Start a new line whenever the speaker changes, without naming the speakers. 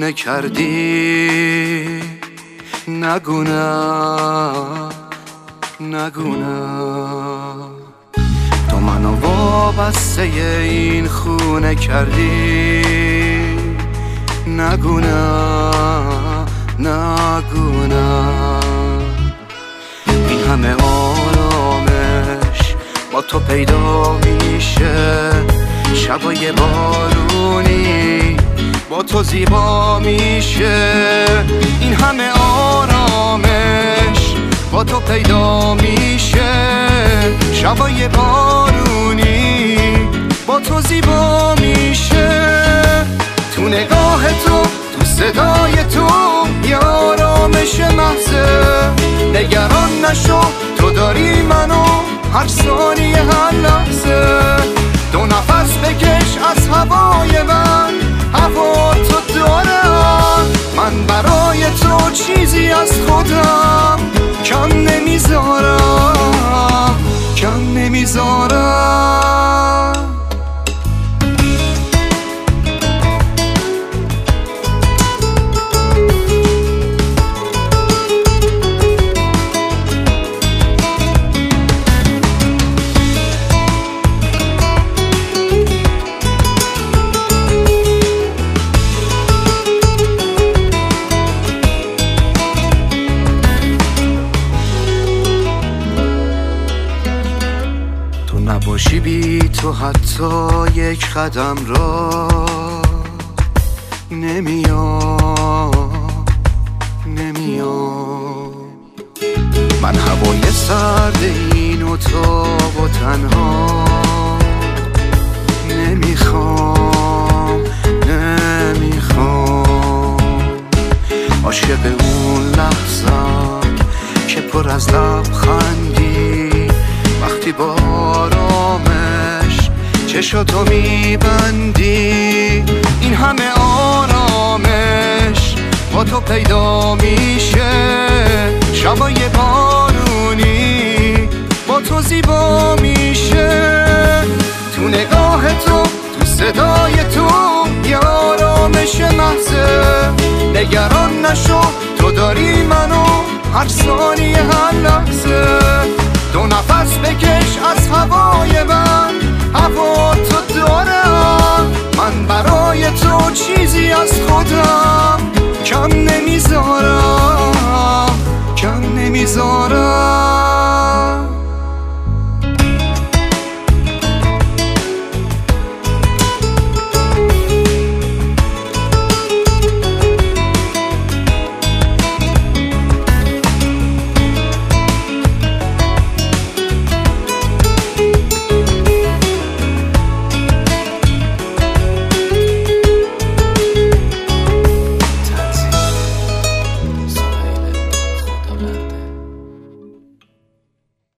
خونه کردی، نگو نه تو منو وابسته این خونه کردی، نگو نه این همه آرامش با تو پیدا میشه، شبای بارونی با تو زیبا میشه. این همه آرامش با تو پیدا میشه، شبای بارونی با تو زیبا میشه. تو نگاه تو، تو صدای تو، یه آرامش محضه. نگران نشو، تو داری منو هر ثانیه هر لحظه. دو نفس بکش از هوای من، هوا تو دارم. من برای تو چیزی از خودم کم نمیذارم. نباشی بی تو حتی یک قدم را نمیام. من هوای سرد این اتاق و تنها نمیخوام. عاشق اون لحظم که پر از لبخندی، وقتی با آرامش چشاتو میبندی. این همه آرامش با تو پیدا میشه، شبای بارونی با تو زیبا میشه. تو نگاه تو، تو صدای تو، یه آرامش محضه. نگران نشو، تو داری منو هر ثانیه هر لحظه. دو نفس بکش از هوای من، هوا تو دارم. من برای تو چیزی از خودم کم